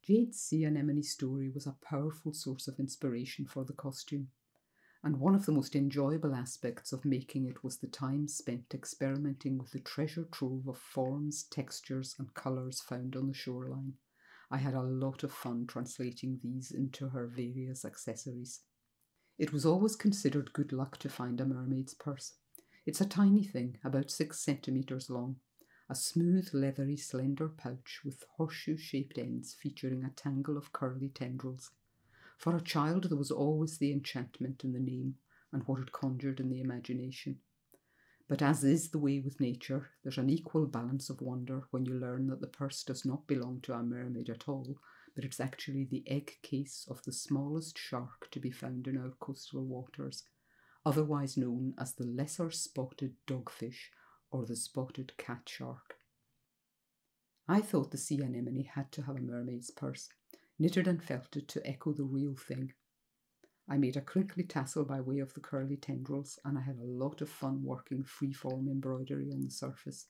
Jade's sea anemone story was a powerful source of inspiration for the costume, and one of the most enjoyable aspects of making it was the time spent experimenting with the treasure trove of forms, textures, and colours found on the shoreline. I had a lot of fun translating these into her various accessories. It was always considered good luck to find a mermaid's purse. It's a tiny thing, about 6 centimetres long, a smooth, leathery, slender pouch with horseshoe-shaped ends featuring a tangle of curly tendrils. For a child, there was always the enchantment in the name and what it conjured in the imagination. But as is the way with nature, there's an equal balance of wonder when you learn that the purse does not belong to a mermaid at all, but it's actually the egg case of the smallest shark to be found in our coastal waters, otherwise known as the lesser spotted dogfish or the spotted cat shark. I thought the sea anemone had to have a mermaid's purse, knitted and felted to echo the real thing. I made a crinkly tassel by way of the curly tendrils, and I had a lot of fun working free-form embroidery on the surface.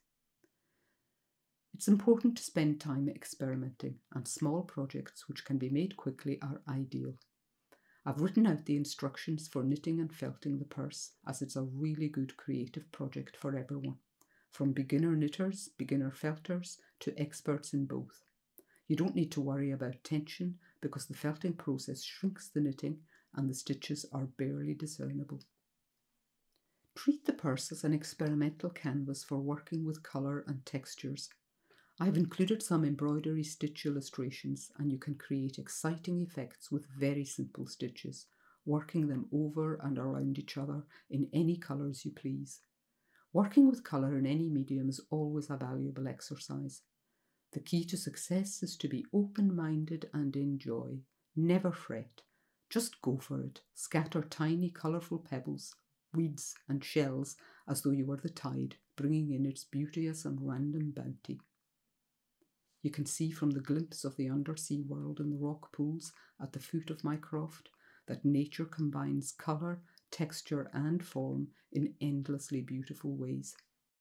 It's important to spend time experimenting, and small projects which can be made quickly are ideal. I've written out the instructions for knitting and felting the purse, as it's a really good creative project for everyone, from beginner knitters, beginner felters, to experts in both. You don't need to worry about tension because the felting process shrinks the knitting and the stitches are barely discernible. Treat the purse as an experimental canvas for working with colour and textures. I've included some embroidery stitch illustrations, and you can create exciting effects with very simple stitches, working them over and around each other in any colours you please. Working with colour in any medium is always a valuable exercise. The key to success is to be open-minded and enjoy. Never fret. Just go for it. Scatter tiny colourful pebbles, weeds and shells as though you were the tide, bringing in its beauteous and random bounty. You can see from the glimpse of the undersea world in the rock pools at the foot of my croft that nature combines colour, texture and form in endlessly beautiful ways.